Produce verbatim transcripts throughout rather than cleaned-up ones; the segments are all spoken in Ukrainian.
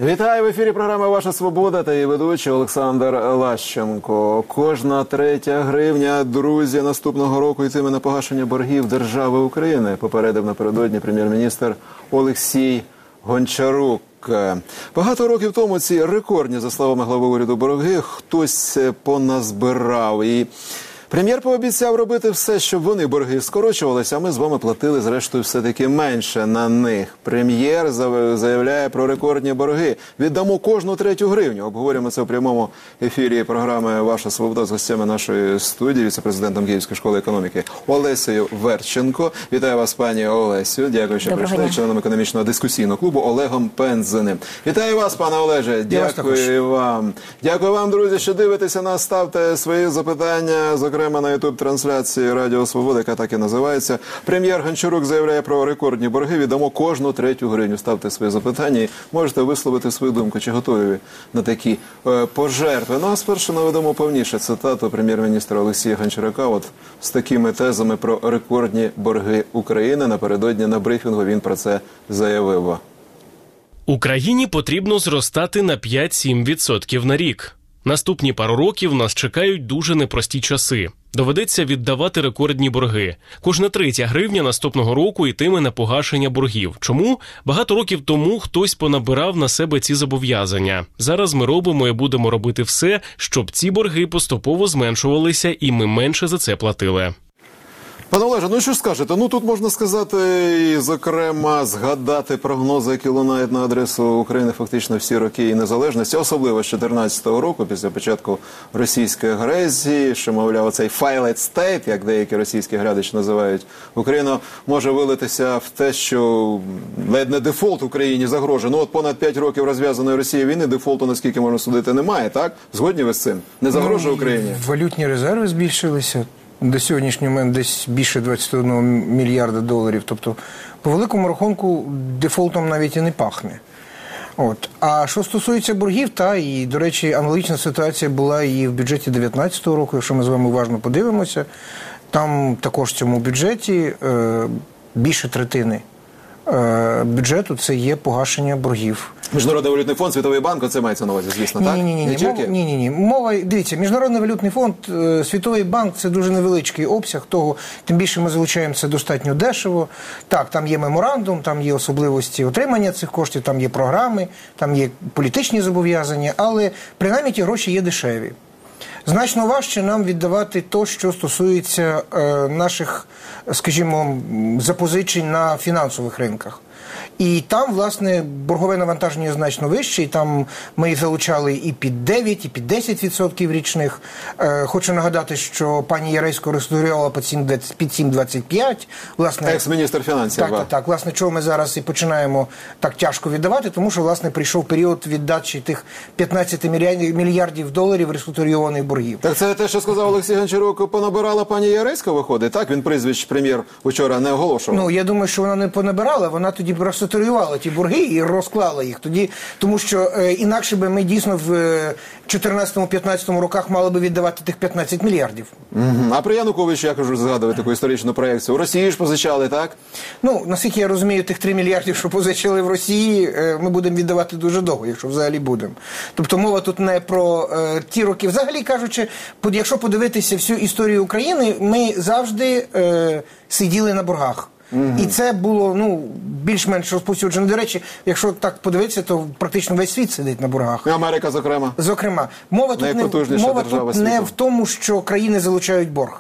Вітаю! В ефірі програми «Ваша свобода» та її ведучий Олександр Лащенко. Кожна третя гривня, друзі, наступного року йтиме на погашення боргів держави України, попередив напередодні прем'єр-міністр Олексій Гончарук. Багато років тому ці рекордні, за словами глави уряду, борги хтось поназбирав. І прем'єр пообіцяв робити все, щоб вони, борги, скорочувалися, а ми з вами платили, зрештою, все-таки менше на них. Прем'єр заявляє про рекордні борги. Віддамо кожну третю гривню. Обговорюємо це у прямому ефірі програми «Ваша свобода» з гостями нашої студії, віце-президентом Київської школи економіки Олесею Верченко. Вітаю вас, пані Олесю. Дякую, що Доброго прийшли. дня. Членом економічного дискусійного клубу Олегом Пензеним. Вітаю вас, пане Олеже. Дякую вам. Дякую вам, друзі, що дивитеся нас. Ставте свої запитання, зокрема на ютуб-трансляції Радіо Свобода, яка так і називається. Прем'єр Гончарук заявляє про рекордні борги. Віддамо кожну третю гривню. Ставте свої запитання і можете висловити свою думку, чи готові ви на такі е, пожертви. Ну а спершу наведемо повніше цитату прем'єр-міністра Олексія Гончарука от з такими тезами про рекордні борги України. Напередодні на брифінгу він про це заявив. Україні потрібно зростати на п'ять-сім відсотків на рік. Наступні пару років нас чекають дуже непрості часи. Доведеться віддавати рекордні борги. Кожна третя гривня наступного року йтиме на погашення боргів. Чому? Багато років тому хтось понабирав на себе ці зобов'язання. Зараз ми робимо і будемо робити все, щоб ці борги поступово зменшувалися і ми менше за це платили. Пане Олеже, ну що ж скажете? Ну тут можна сказати і, зокрема, згадати прогнози, які лунають на адресу України фактично всі роки її незалежності, особливо з чотирнадцятого року, після початку російської агресії, що, мовляв, оцей «failed state», як деякі російські глядачі називають, Україна може вилитися в те, що ледь не дефолт Україні загрожує. Ну от понад п'ять років розв'язаної Росії війни, дефолту, наскільки можна судити, немає, так? Згодні ви з цим? Не загрожує Україні? Ну, валютні резерви збільшилися. До сьогоднішнього моменту десь більше двадцять один мільярда доларів. Тобто, по великому рахунку, дефолтом навіть і не пахне. От. А що стосується боргів, та, і, до речі, аналогічна ситуація була і в бюджеті дев'ятнадцятого року, якщо ми з вами уважно подивимося. Там також в цьому бюджеті е, більше третини е, бюджету – це є погашення боргів. Міжнародний валютний фонд, Світовий банк, це мається на увазі, звісно, так? Ні-ні-ні, ні, ні, ні. Мова, дивіться, Міжнародний валютний фонд, Світовий банк – це дуже невеличкий обсяг того, тим більше ми залучаємо це достатньо дешево. Так, там є меморандум, там є особливості отримання цих коштів, там є програми, там є політичні зобов'язання, але принаймні ті гроші є дешеві. Значно важче нам віддавати то, що стосується е, наших, скажімо, запозичень на фінансових ринках. І там, власне, боргове навантаження значно вище, і там ми залучали і під дев'ять, і під десять відсотків річних. Е, хочу нагадати, що пані Яресько реструктурувала під сім двадцять п'ять. Власне, екс-міністр фінансів. Так, так, так. Власне, чого ми зараз і починаємо так тяжко віддавати, тому що, власне, прийшов період віддачі тих п'ятнадцяти мільярдів доларів реструктурованих боргів. Так це те, що сказав Олексій Гончарук, понабирала пані Яресько, виходить? Так, він прізвищ прем'єр вчора не оголошував. Ну, я думаю, що вона не понабирала, вона тоді реструктурувала ті борги і розклала їх тоді, тому що е, інакше би ми дійсно в чотирнадцятому-п'ятнадцятому роках мали би віддавати тих п'ятнадцять мільярдів. Угу. А при Януковичі, я кажу, згадувати таку історичну проєкцію. У Росії ж позичали, так? Ну, наскільки я розумію, тих три мільярдів, що позичали в Росії, е, ми будемо віддавати дуже довго, якщо взагалі будемо. Тобто мова тут не про е, ті роки. Взагалі кажучи, под, якщо подивитися всю історію України, ми завжди е, сиділи на боргах. Mm-hmm. І це було, ну, більш-менш розповсюджено. До речі, якщо так подивитися, то практично весь світ сидить на боргах. І Америка, зокрема. Зокрема. Мова тут, не, мова тут не в тому, що країни залучають борг.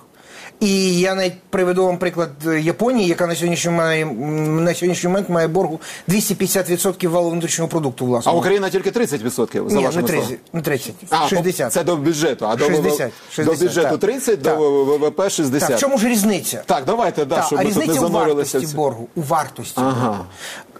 І я навіть приведу вам приклад Японії, яка на сьогоднішній, має, на сьогоднішній момент має боргу двісті п'ятдесят відсотків валового внутрішнього продукту, власне. А Україна тільки тридцять відсотків, за Ні, вашими словами? не тридцять, а, шістдесят. Це до бюджету, а шістдесят, до, до бюджету так. тридцять, так. До ВВП шістдесят. Так, в чому ж різниця? Так, давайте, да, так, щоб а ми тут не занурилися. А різниця у вартості боргу, у вартості ага. боргу.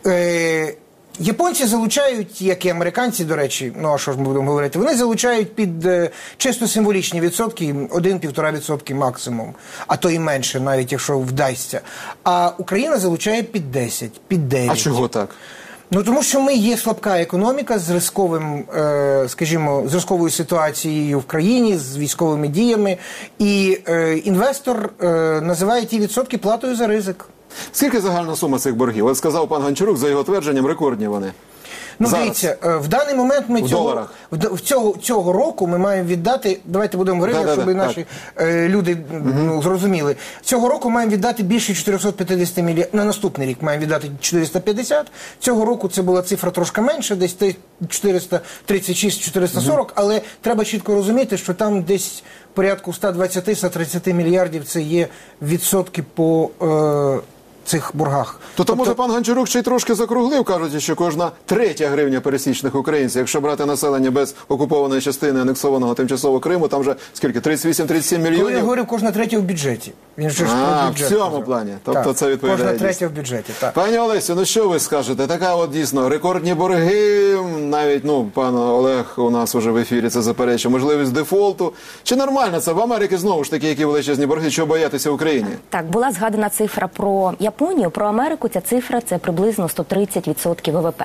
Е, Японці залучають, як і американці, до речі, ну а що ж ми будемо говорити, вони залучають під е, чисто символічні відсотки, один-півтора відсотки максимум, а то і менше, навіть якщо вдасться. А Україна залучає під десять, під дев'ять. А чого так? Ну, тому що ми є слабка економіка з ризиковим, е, скажімо, з ризиковою ситуацією в країні, з військовими діями, і е, інвестор е, називає ті відсотки платою за ризик. Скільки загальна сума цих боргів? От сказав пан Гончарук, за його твердженням, рекордні вони. Ну, Зараз. дивіться, е, в даний момент ми В цього, доларах. в, д- в цього, цього року ми маємо віддати, давайте будемо говорити, Да-да-да, щоб і так. наші е, люди ну, зрозуміли. Цього року маємо віддати більше чотириста п'ятдесят мільярдів, на наступний рік маємо віддати чотириста п'ятдесят. Цього року це була цифра трошки менше, десь ти- чотириста тридцять шість - чотириста сорок, але треба чітко розуміти, що там десь порядку сто двадцять - сто тридцять мільярдів це є відсотки по е, цих боргах. То, то може пан Гончарук ще й трошки закруглив, кажучи, що кожна третя гривня пересічних українців, якщо брати населення без окупованої частини анексованого тимчасово Криму, там вже скільки, тридцять вісім - тридцять сім Коли я мільйонів? говорив, кожна третя в бюджеті. Він же ж А, про в бюджет цьому казав. плані. Тобто Так, це відповідає кожна дійсно. третя в бюджеті, так. Пані Олесю, ну що ви скажете? Така от дійсно рекордні борги, навіть, ну, пан Олег у нас уже в ефірі це заперечує, можливість дефолту. Чи нормально це? В Америці знову ж таки, які величезні борги, чого боятися Україні? Так, була згадана цифра про Японію, про Америку. Ця цифра – це приблизно сто тридцять відсотків ВВП.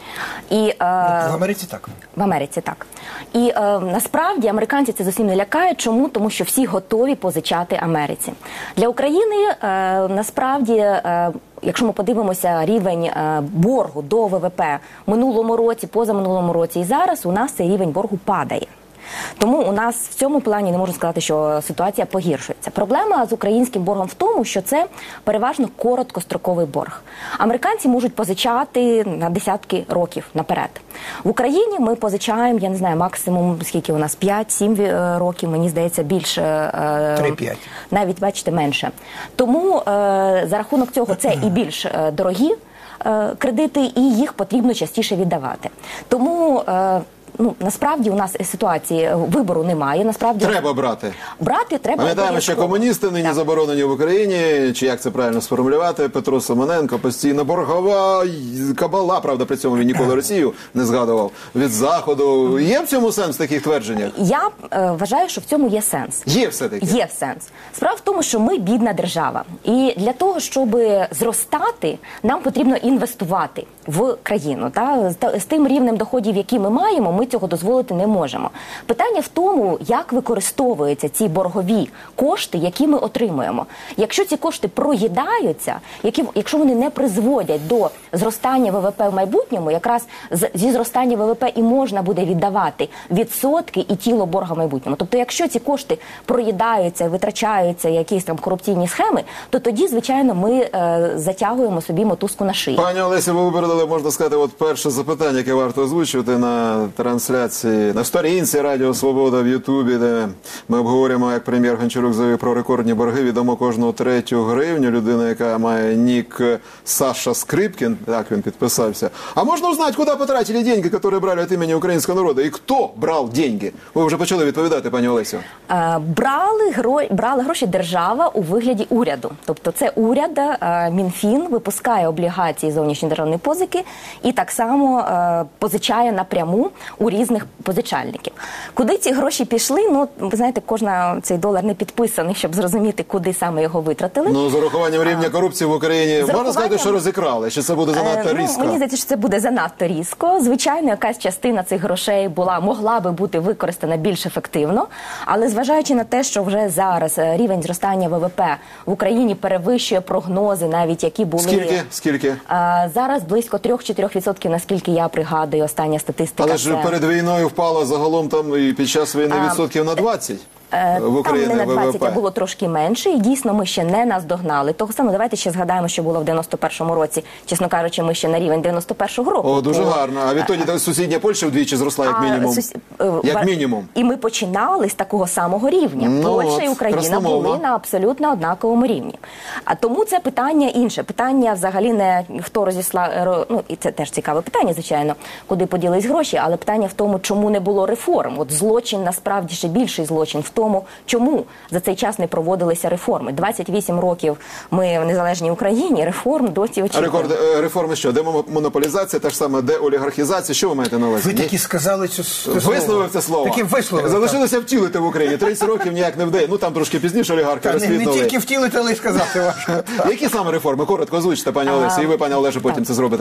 І, е, В Америці так. В Америці так. І е, насправді американці це зовсім не лякає. Чому? Тому що всі готові позичати Америці. Для України е, насправді, е, якщо ми подивимося рівень е, боргу до ВВП минулому році, позаминулому році і зараз, у нас цей рівень боргу падає. Тому у нас в цьому плані не можна сказати, що ситуація погіршується. Проблема з українським боргом в тому, що це переважно короткостроковий борг. Американці можуть позичати на десятки років наперед. В Україні ми позичаємо, я не знаю, максимум, скільки у нас, п'ять-сім років, мені здається, більше. три-п'ять. Навіть, бачите, менше. Тому е, за рахунок цього це і більш е, дорогі е, кредити, і їх потрібно частіше віддавати. Тому... Е, Ну, насправді у нас ситуації вибору немає. Насправді Треба брати. брати треба. Пам'ятаємо, що обов'язково. комуністи нині Так. заборонені в Україні, чи як це правильно сформулювати, Петро Семененко, постійно боргова й- кабала, правда, при цьому він ніколи Росію не згадував, від Заходу. Є в цьому сенс в таких твердженнях? Я е, вважаю, що в цьому є сенс. Є все-таки. Є сенс. Справа в тому, що ми бідна держава. І для того, щоб зростати, нам потрібно інвестувати в країну. Та? З, та- з тим рівнем доходів, які ми маємо, ми цього дозволити не можемо. Питання в тому, як використовуються ці боргові кошти, які ми отримуємо. Якщо ці кошти проїдаються, які, якщо вони не призводять до зростання ВВП в майбутньому, якраз з, зі зростання ВВП і можна буде віддавати відсотки і тіло борга в майбутньому. Тобто, якщо ці кошти проїдаються, витрачаються якісь там корупційні схеми, то тоді, звичайно, ми е, затягуємо собі мотузку на шиї. Пані Олесі, ви випередили, можна сказати, от перше запитання, яке варто озвучувати на трансляції, на сторінці Радіо Свобода в Ютубі, де ми обговорюємо, як прем'єр Гончарук заявив про рекордні борги, відомо кожну третю гривню. Людина, яка має нік Саша Скрипкін, так він підписався. А можна узнати, куди потратили деньги, які брали від імені українського народу? І хто брав деньги? Ви вже почали відповідати, пані Олесю. Е, Брали, гро... брали гроші держава у вигляді уряду. Тобто це уряд, е, Мінфін випускає облігації зовнішньої державної позики і так само е, позичає напряму у різних позичальників. Куди ці гроші пішли? Ну, ви знаєте, кожна цей долар не підписаний, щоб зрозуміти, куди саме його витратили. Ну, з урахуванням рівня корупції в Україні, можна сказати, урахуванням- що розікрали? Чи це буде занадто Е, ну, різко? мені здається, що це буде занадто різко. Звичайно, якась частина цих грошей була, могла би бути використана більш ефективно, але зважаючи на те, що вже зараз е, рівень зростання ВВП в Україні перевищує прогнози, навіть які були... Скільки? Скільки? Е, зараз близько три-чотири відсотки, наскільки я пригадую, остання статистика. Але ж це- перед війною впало загалом там і під час війни відсотків на двадцять Е, в Україні Там не на двадцять, а ВВП. було трошки менше, і дійсно ми ще не наздогнали. Того самого, давайте ще згадаємо, що було в дев'яносто першому році. Чесно кажучи, ми ще на рівень дев'яносто першого року. О, дуже Бо- гарно. А відтоді та сусідня Польща вдвічі зросла, як А, мінімум. сус- е, Як ва- мінімум. І ми починали з такого самого рівня. Ну, Польща і от, Україна красномовно. були на абсолютно однаковому рівні. А тому це питання інше. Питання взагалі не хто розіслав, ро- ну і це теж цікаве питання, звичайно, куди поділись гроші, але питання в тому, чому не було реформ. От злочин, насправді, ще більший злочин в тому, чому за цей час не проводилися реформи. двадцять вісім років ми в незалежній Україні, реформ досі А очікуємо. рекорд, е, реформи що? Демонополізація, та ж саме деолігархізація. Що ви маєте на увазі? Ви Ні? таки сказали цю с- це Висловив це слово. Таки висловив. Залишилося втілити в Україні. тридцять років ніяк не вдає. Ну там трошки пізніше олігархи Та, не, не розквітнули. тільки втілити, але й сказати важко. Які саме реформи? Коротко озвучте, пані Олесі, і ви, пані Олеже, потім так. це зробите.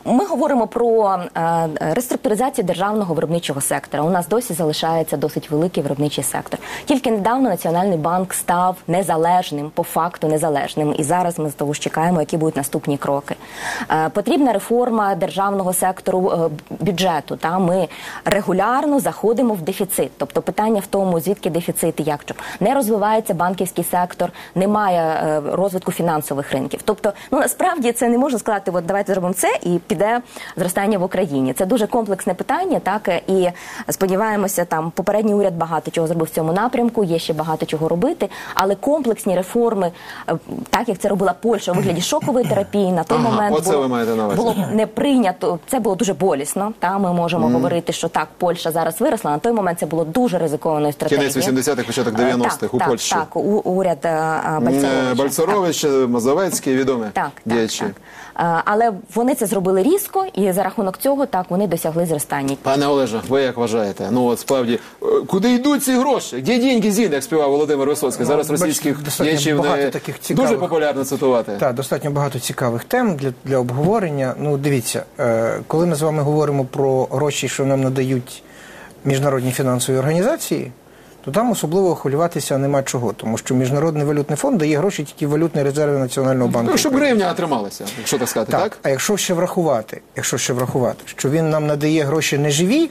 Ми говоримо про е, реструктуризацію державного виробничого сектора. У нас досі залишається досить великий виробничий сектор. Тільки недавно Національний банк став незалежним, по факту незалежним. І зараз ми знову ж чекаємо, які будуть наступні кроки. Е, потрібна реформа державного сектору е, бюджету. Та? Ми регулярно заходимо в дефіцит. Тобто питання в тому, звідки дефіцит і як. Щоб не розвивається банківський сектор, немає е, розвитку фінансових ринків. Тобто, ну насправді це не можна сказати, от давайте зробимо це і піде зростання в Україні. Це дуже комплексне питання, так, і сподіваємося, там попередній уряд багато чого зробив в цьому напрямку, є ще багато чого робити, але комплексні реформи, так як це робила Польща у вигляді шокової терапії, на той ага, момент було, було не прийнято, це було дуже болісно, та, ми можемо mm. говорити, що так, Польща зараз виросла, на той момент це було дуже ризикованою стратегією. Кінець вісімдесятих, початок дев'яностих у так, Польщі. Так, у, уряд Бальцеровича. Бальцерович, Мазовецький, відомі так, діячі. Так, так. Але вони це зробили різко, і за рахунок цього, так, вони досягли зростання. Пане Олеже, ви як вважаєте? Ну от справді, куди йдуть ці гроші? Де деньги зін, як співав Володимир Висоцький? Зараз російських діячів не дуже популярно цитувати. Так, достатньо багато цікавих тем для, для обговорення. Ну, дивіться, е, коли ми з вами говоримо про гроші, що нам надають міжнародні фінансові організації, то там особливо хвилюватися нема чого, тому що Міжнародний валютний фонд дає гроші тільки в валютні резерви Національного банку. Ну, щоб гривня трималася, якщо так сказати, так? Так, а якщо ще врахувати, якщо ще врахувати, що він нам надає гроші не живі,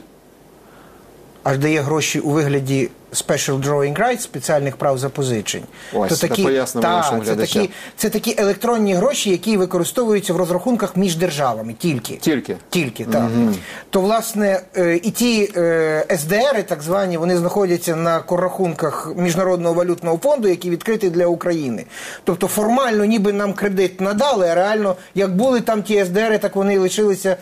аж дає гроші у вигляді special drawing rights, спеціальних прав запозичень. Ось, то такі, пояснимо та, нашим це глядачам. такі, це такі електронні гроші, які використовуються в розрахунках між державами. Тільки. Тільки? Тільки, так. Угу. То, власне, і ті ес де ери, так звані, вони знаходяться на коррахунках Міжнародного валютного фонду, які відкриті для України. Тобто формально ніби нам кредит надали, а реально, як були там ті ес де ери, так вони і лишилися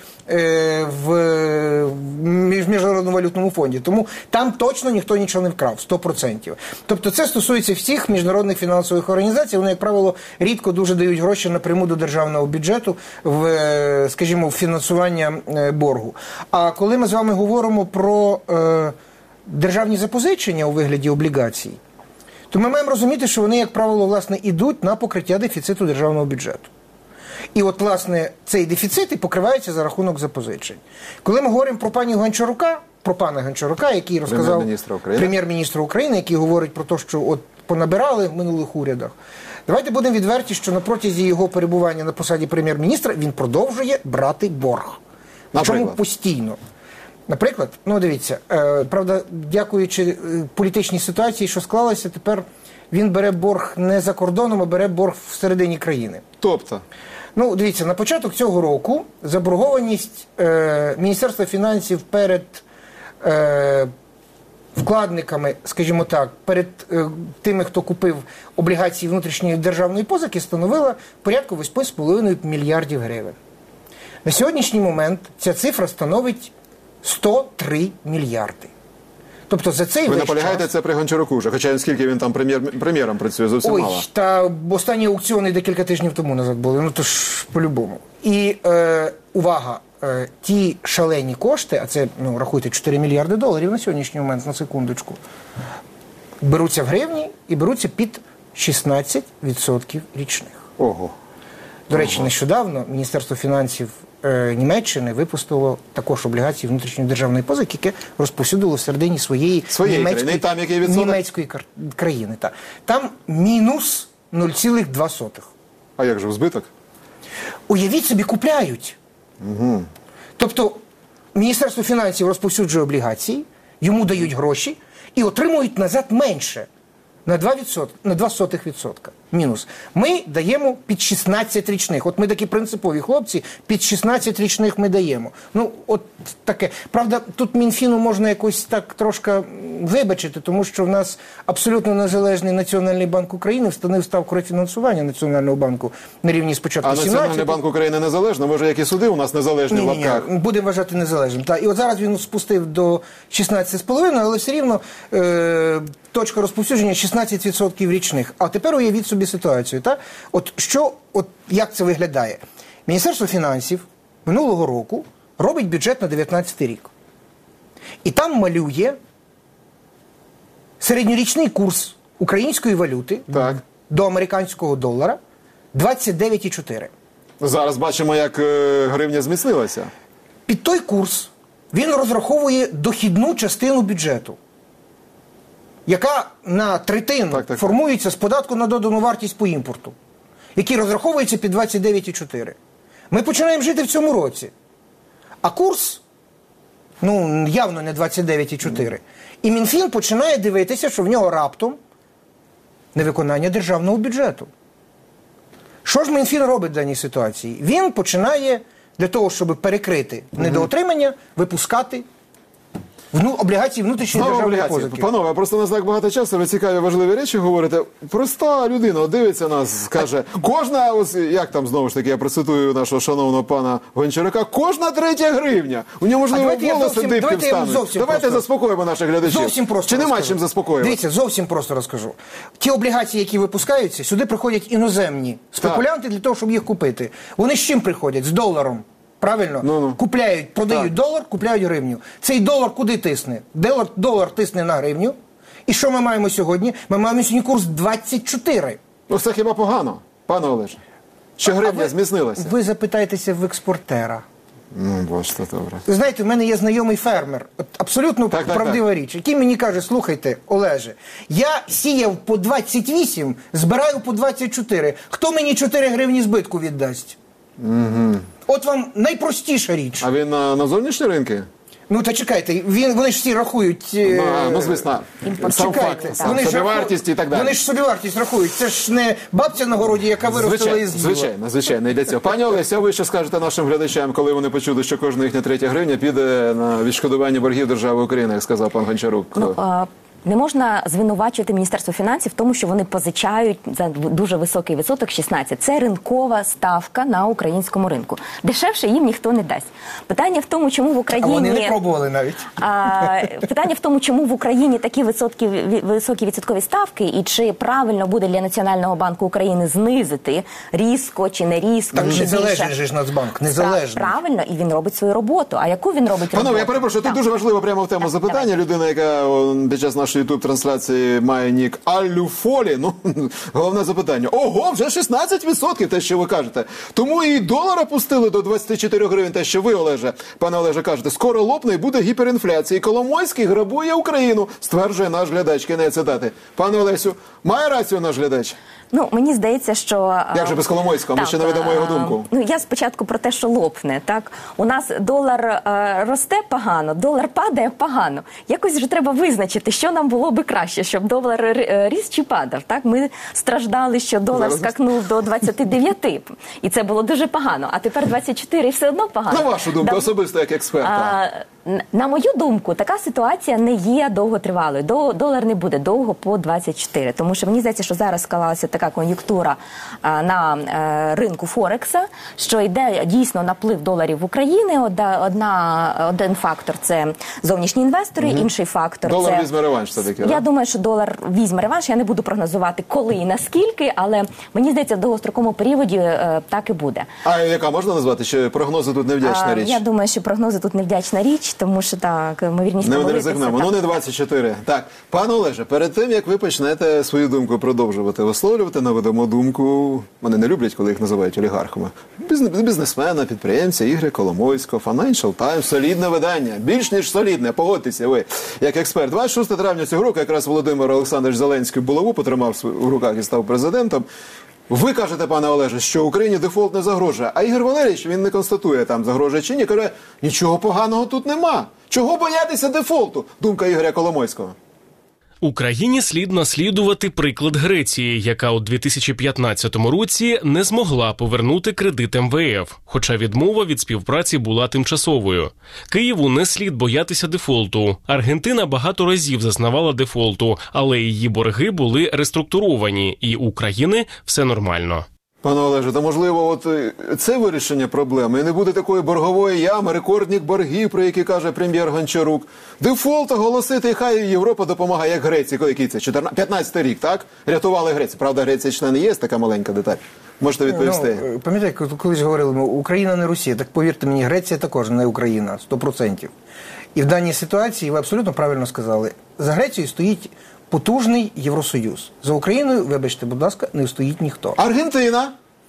в Міжнародному валютному фонді. Тому там точно ніхто нічого не вкрав, сто відсотків. Тобто це стосується всіх міжнародних фінансових організацій, вони, як правило, рідко дуже дають гроші напряму до державного бюджету в, скажімо, в фінансування боргу. А коли ми з вами говоримо про е, державні запозичення у вигляді облігацій, то ми маємо розуміти, що вони, як правило, власне, ідуть на покриття дефіциту державного бюджету. І от, власне, цей дефіцит і покривається за рахунок запозичень. Коли ми говоримо про пані Гончарука, про пана Гончарука, який розказав прем'єр-міністра України, прем'єр-міністра України, який говорить про те, що от понабирали в минулих урядах. Давайте будемо відверті, що на протязі його перебування на посаді прем'єр-міністра він продовжує брати борг. Чому постійно? Наприклад, ну дивіться, е, правда, дякуючи е, політичній ситуації, що склалася, тепер він бере борг не за кордоном, а бере борг всередині країни. Тобто? Ну, дивіться, на початок цього року заборгованість е, Міністерства фінансів перед е, вкладниками, скажімо так, перед е, тими, хто купив облігації внутрішньої державної позики, становила порядку вісім з половиною мільярдів гривень. На сьогоднішній момент ця цифра становить сто три мільярди. Тобто за цей Ви весь наполягаєте час... це при Гончаруку вже, хоча скільки він там прем'єр, прем'єром працює, зовсім Ой, мало. Ой, та останні аукціони декілька тижнів тому назад були, ну то ж по-любому. І, е, увага, е, ті шалені кошти, а це, ну, рахуйте, чотири мільярди доларів на сьогоднішній момент, на секундочку, беруться в гривні і беруться під шістнадцять відсотків річних. Ого. До речі, Ого. нещодавно Міністерство фінансів е, Німеччини випустило також облігації внутрішньої державної позики, яке розповсюдило всередині своєї, своєї німецької, країни. Там який відсоток? німецької країни. Та. Там мінус нуль цілих дві сотих. А як же, в збиток? Уявіть собі, купляють. Угу. Тобто Міністерство фінансів розповсюджує облігації, йому дають гроші і отримують назад менше. На два відсотки, на два сотих відсотка. Мінус. Ми даємо під шістнадцять річних. От ми такі принципові хлопці, під шістнадцять річних ми даємо. Ну, от таке. Правда, тут Мінфіну можна якось так трошки вибачити, тому що в нас абсолютно незалежний Національний банк України встановив ставку рефінансування Національного банку на рівні спочатку а сімнадцять. А Національний банк України незалежний? Може, як і суди у нас незалежні в лапках? Ні, будемо вважати незалежним. Та. І от зараз він спустив до шістнадцять з половиною, але все рівно е, точка розповсюдження шістнадцять відсотків річних. А тепер уявіть собі ситуацію. Та? От що, от як це виглядає? Міністерство фінансів минулого року робить бюджет на дев'ятнадцятий рік. І там малює середньорічний курс української валюти так. до американського долара двадцять дев'ять цілих чотири. Зараз бачимо, як е, гривня зміцнилася. Під той курс він розраховує дохідну частину бюджету, яка на третину Так, так, формується з податку на додану вартість по імпорту, який розраховується під двадцять дев'ять цілих чотири десятих. Ми починаємо жити в цьому році. А курс, ну, явно не двадцять дев'ять цілих чотири десятих. І Мінфін починає дивитися, що в нього раптом невиконання державного бюджету. Що ж Мінфін робить в даній ситуації? Він починає для того, щоб перекрити недоотримання, випускати вну, облігації внутрішньої Знову державної облігації. позики. Панове, просто у нас так багато часу, ви цікаві, важливі речі говорите. Проста людина дивиться нас, каже, кожна, ось як там знову ж таки, я процитую нашого шановного пана Гончарука, кожна третя гривня. У нього, можливо, давайте я волоси зовсім- дибки давайте я встануть. зовсім Давайте просто- заспокоїмо наших глядачів. Зовсім просто Чи нема розкажу. чим заспокоювати? Дивіться, зовсім просто розкажу. Ті облігації, які випускаються, сюди приходять іноземні спекулянти для того, щоб їх купити. Вони з чим приходять? З доларом. Правильно? Ну-ну. Купляють, продають Так. долар, купляють гривню. Цей долар куди тисне? Долар, долар тисне на гривню. І що ми маємо сьогодні? Ми маємо сьогодні курс двадцять чотири. Ну це хіба погано, пане Олеже? Що гривня ви, зміцнилася? Ви запитаєтеся в експортера. Ну, бачите, добре. Ви знаєте, в мене є знайомий фермер, от абсолютно Так, так, правдива річ, який мені каже, слухайте, Олеже, я сіяв по двадцять вісім, збираю по двадцять чотири. Хто мені чотири гривні збитку віддасть? Угу. От вам найпростіша річ. А він на, на зовнішні ринки? Ну, та чекайте, він, вони ж всі рахують... е, Ну, а, ну, звісно, сам чекайте, факт, сам вони ж собівартість і так далі. Вони ж собівартість рахують. Це ж не бабця на городі, яка виростила Звичайно, із діла. звичайно, звичайно, і для цього. Пані Олеся, ви що скажете нашим глядачам, коли вони почули, що кожна їхня третя гривня піде на відшкодування боргів держави України, як сказав пан Гончарук? Ну, а, не можна звинувачувати Міністерство фінансів в тому, що вони позичають за дуже високий відсоток шістнадцять. Це ринкова ставка на українському ринку. Дешевше їм ніхто не дасть. Питання в тому, чому в А Україні... вони не пробували навіть. А, питання в тому, чому в Україні такі високі, високі відсоткові ставки, і чи правильно буде для Національного банку України знизити різко чи не різко, Так чи незалежний більше. же ж Нацбанк, незалежний. Правильно, і він робить свою роботу. А яку він робить роботу? Панове, я перепрошую, тут Так. дуже важливо прямо в тему Так, запитання. давай. Людина, яка о, під час нашої ютуб-трансляції має нік Алюфолі, ну, головне запитання. Ого, вже шістнадцять відсотків, те, що ви кажете. Тому і долар опустили до двадцять чотири гривень, те, що ви, Олеже, пане Олеже, кажете. Скоро лопне і буде гіперінфляція. І Коломойський грабує Україну, стверджує наш глядач. Кінець цитати. Пане Олесю, має рацію наш глядач? Ну, мені здається, що... Як же без Коломойського? Ми Так, ще не ведемо його а, думку. Ну, я спочатку про те, що лопне, так? У нас долар е, росте погано, долар падає погано. Якось вже треба визначити, що нам було би краще, щоб долар е, ріс чи падав, так? Ми страждали, що долар Зараз. скакнув до двадцяти дев'яти, і це було дуже погано. А тепер двадцять чотири і все одно погано. На вашу думку, Да- особисто як експерта. А, н- на мою думку, така ситуація не є довготривалою. До, долар не буде довго по двадцять чотири. Тому що мені здається, що зараз склалася така кон'юнктура а, на е, ринку Форекса, що йде дійсно наплив доларів в Україну. Одна, одна, один фактор – це зовнішні інвестори, інший фактор – Долар це... візьме реванш все-таки, Я да? думаю, що долар візьме реванш. Я не буду прогнозувати, коли і наскільки, але мені здається, в довгостроковому періоді е, так і буде. А яка можна назвати? Що прогнози тут невдячна А, річ? Я думаю, що прогнози тут невдячна річ, тому що так, ймовірність Не помилитися, ризикнемо. так. Ну, не двадцять чотири. Так, пане Олеже, перед тим, як ви почнете свою думку продовжувати висловлювати, наведемо думку, вони не люблять, коли їх називають олігархами. Бізнес- Бізнесмена, підприємця Ігоря Коломойського, Financial Times, солідне видання, більш ніж солідне, погодьтеся ви, як експерт. двадцять шостого травня цього року якраз Володимир Олександрович Зеленський булаву потримав в руках і став президентом. Ви кажете, пане Олеже, що Україні дефолт не загрожує, а Ігор Валерійович, він не констатує, там загрожує чи ні, каже, нічого поганого тут нема. Чого боятися дефолту? Думка Ігоря Коломойського. Україні слід наслідувати приклад Греції, яка у дві тисячі п'ятнадцятому році не змогла повернути кредит ем ве еф, хоча відмова від співпраці була тимчасовою. Києву не слід боятися дефолту. Аргентина багато разів зазнавала дефолту, але її борги були реструктуровані, і у України все нормально. Пане Олеже, то можливо, от е, це вирішення проблеми, і не буде такої боргової ями, рекордних боргів, про які каже прем'єр Гончарук. Дефолт оголосити, і хай Європа допомагає, як Греції, коли який це, чотирнадцятий, п'ятнадцятий рік, так? Рятували Грецію. Правда, Греція член є, така маленька деталь. Можете відповісти. Ну, пам'ятаєте, колись говорили, ми, Україна не Росія, так повірте мені, Греція також не Україна, сто відсотків. І в даній ситуації, ви абсолютно правильно сказали, за Грецією стоїть потужний Євросоюз. За Україною, вибачте, будь ласка, не стоїть ніхто. Аргентина.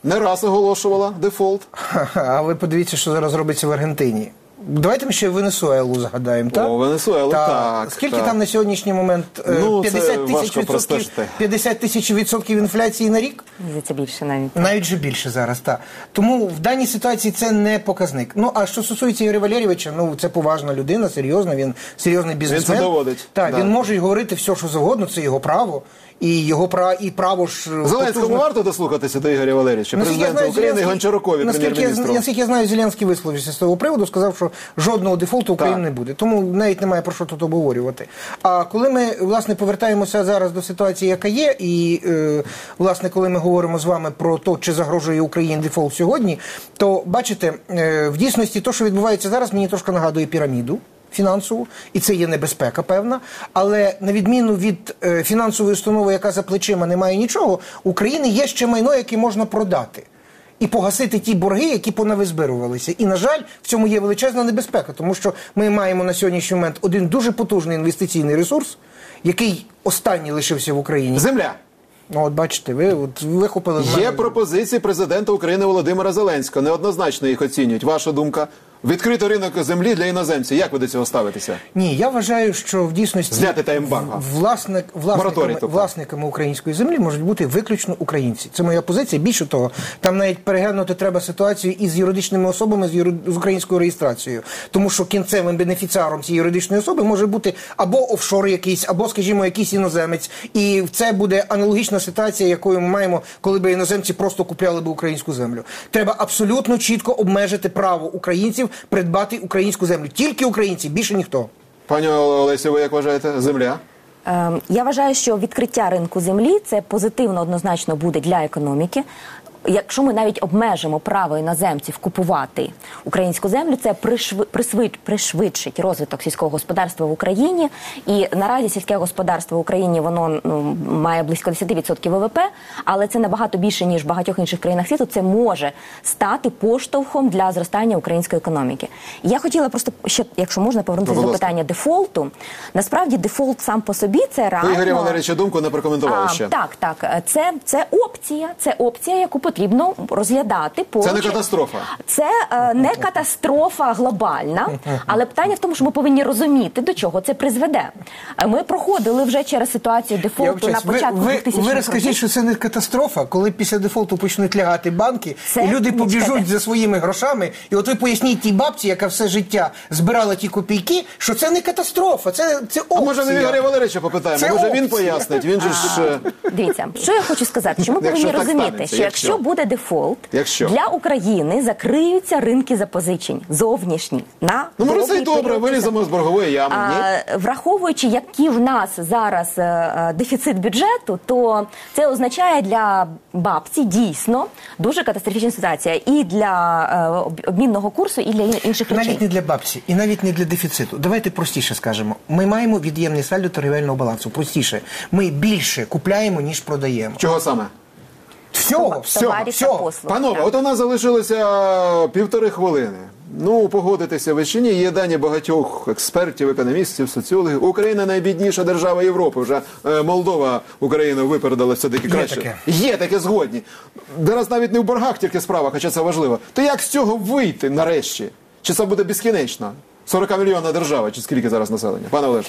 не раз оголошувала дефолт. А ви подивіться, що зараз робиться в Аргентині. Давайте ми ще Венесуелу згадаємо, так? О, Венесуелу, Та, так. Скільки так. там на сьогоднішній момент? е, Ну, це п'ятдесят тисяч важко відсотків, простежити. п'ятдесят тисяч відсотків інфляції на рік? Мені це більше навіть. Навіть же більше зараз, так. Тому в даній ситуації це не показник. Ну, а що стосується Ігоря Валерійовича, ну, це поважна людина, серйозна, він серйозний бізнесмен. Він це доводить. Так, Да. він може говорити все, що завгодно, це його право. І його право, і право ж... Зеленському потужно- варто дослухатися до Ігоря Валерійовича, Наскільки я президента знаю, України і Зеленський- Гончарукові, наскільки я, прем'єр-міністру. наскільки я знаю, Зеленський висловився з того приводу, сказав, що жодного дефолту України Так. не буде. Тому навіть немає про що тут обговорювати. А коли ми, власне, повертаємося зараз до ситуації, яка є, і, е, власне, коли ми говоримо з вами про те, чи загрожує Україні дефолт сьогодні, то, бачите, е, в дійсності те, що відбувається зараз, мені трошки нагадує піраміду фінансову, і це є небезпека певна, але на відміну від е, фінансової установи, яка за плечима не має нічого, у України є ще майно, яке можна продати і погасити ті борги, які понавизбирувалися. І, на жаль, в цьому є величезна небезпека, тому що ми маємо на сьогоднішній момент один дуже потужний інвестиційний ресурс, який останній лишився в Україні. Земля. Ну, от бачите, ви от вихопили з мене. Є пропозиції президента України Володимира Зеленського. Неоднозначно їх оцінюють. Ваша думка? Відкрити ринок землі для іноземців. Як ви до цього ставитеся? Ні, я вважаю, що в дійсності Зняти та ембарго. власник, Мораторій, власниками, тобто. власниками української землі можуть бути виключно українці. Це моя позиція. Більше того, там навіть переглянути треба ситуацію із юридичними особами з, юри... з українською реєстрацією. Тому що кінцевим бенефіціаром цієї юридичної особи може бути або офшор якийсь, або, скажімо, якийсь іноземець. І це буде аналогічна ситуація, якою ми маємо, коли б іноземці просто купляли б українську землю. Треба абсолютно чітко обмежити право українців придбати українську землю. Тільки українці, більше ніхто. Пані Олесю, ви як вважаєте? Земля? Ем, Я вважаю, що відкриття ринку землі – це позитивно однозначно буде для економіки. Якщо ми навіть обмежимо право іноземців купувати українську землю, це пришви- присвид- пришвидшить розвиток сільського господарства в Україні. І наразі сільське господарство в Україні, воно ну, має близько десять відсотків ВВП, але це набагато більше, ніж в багатьох інших країнах світу. Це може стати поштовхом для зростання української економіки. Я хотіла просто, ще, якщо можна, повернутися Будь до ласка. питання дефолту. Насправді дефолт сам по собі – це реально... Ви Ігоря Валерійовича думку не прокоментували А, ще. так, так. Це, це опція, це опція, яку потрібно розглядати. Поруч. Це не катастрофа. Це е, не катастрофа глобальна, але питання в тому, що ми повинні розуміти, до чого це призведе. Е, Ми проходили вже через ситуацію дефолту на вибачаюсь, початку ви, ви, двохтисячних ви розкажіть, років. що це не катастрофа, коли після дефолту почнуть лягати банки, Це- і люди ні, побіжуть чекайте. за своїми грошами, і от ви поясніть тій бабці, яка все життя збирала ті копійки, що це не катастрофа, це, це опція. А може ми Ігоря Валерійовича попитаємо? Це Може він опція. пояснить? Він же ж... е, Дивіться, що я хочу сказати, що ми Якщо повинні так розуміти, станеться, що якщо. якщо буде дефолт, Якщо. для України закриються ринки запозичень зовнішні. На Ну, може, це й довгий добре, період виліземо з боргової ями, ні? А, враховуючи, який в нас зараз е, е, дефіцит бюджету, то це означає для бабці дійсно дуже катастрофічна ситуація і для е, об- обмінного курсу, і для інших речей. Навіть не для бабці, і навіть не для дефіциту. Давайте простіше скажемо. Ми маємо від'ємний сальдо торгівельного балансу. Простіше. Ми більше купляємо, ніж продаємо. Чого саме? Всього, всього, Товарів та всього. послуг. Панове, Так. от у нас залишилося півтори хвилини. Ну, погодитися ви чи ні, є дані багатьох експертів, економістів, соціологів. Україна найбідніша держава Європи. Вже е, Молдова Україну випередила все-таки Є краще. таке. Є таке, згодні. Зараз навіть не в боргах тільки справа, хоча це важливо. То як з цього вийти нарешті? Чи це буде безкінечно? сорок мільйонна держава, чи скільки зараз населення? Пане Олеже.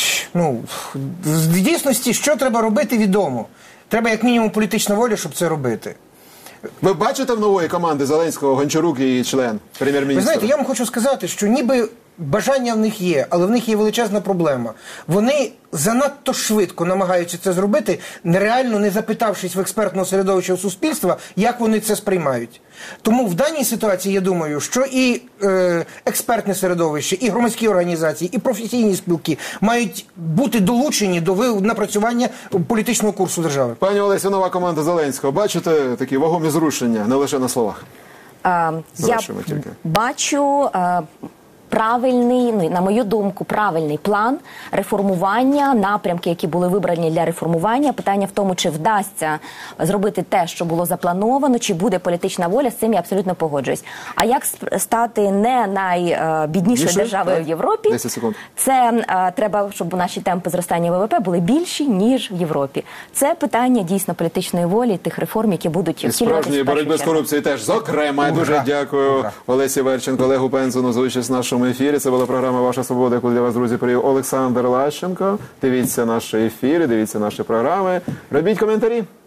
Ну, в дійсності, що треба робити, відомо. Треба як мінімум політична воля, щоб це робити. Ви бачите в нової команди Зеленського Гончарук і член прем'єр-міністра? Ви знаєте, я вам хочу сказати, що ніби бажання в них є, але в них є величезна проблема. Вони занадто швидко намагаються це зробити, нереально не запитавшись в експертного середовища суспільства, як вони це сприймають. Тому в даній ситуації, я думаю, що і е, експертне середовище, і громадські організації, і професійні спілки мають бути долучені до ви- напрацювання політичного курсу держави. Пані Олесю, нова команда Зеленського. Бачите такі вагомі зрушення, не лише на словах? А, я Завершуємо тільки. бачу а, правильний, ну, на мою думку, правильний план реформування, напрямки, які були вибрані для реформування. Питання в тому, чи вдасться зробити те, що було заплановано, чи буде політична воля, з цим я абсолютно погоджуюсь. А як стати не найбіднішою Більше? державою Так. в Європі? десять секунд. Це а, треба, щоб наші темпи зростання ВВП були більші, ніж в Європі. Це питання дійсно політичної волі, тих реформ, які будуть І втілюватися справжньої в першу боротьби з чергу. корупцією теж. Зокрема, я Ура! дуже дякую Ура! Олесі Верченко, Олегу Пензену за участь в нашому ефірі. Це була програма «Ваша свобода», яку для вас, друзі, привів Олександр Лащенко. Дивіться наші ефіри, дивіться наші програми. Робіть коментарі.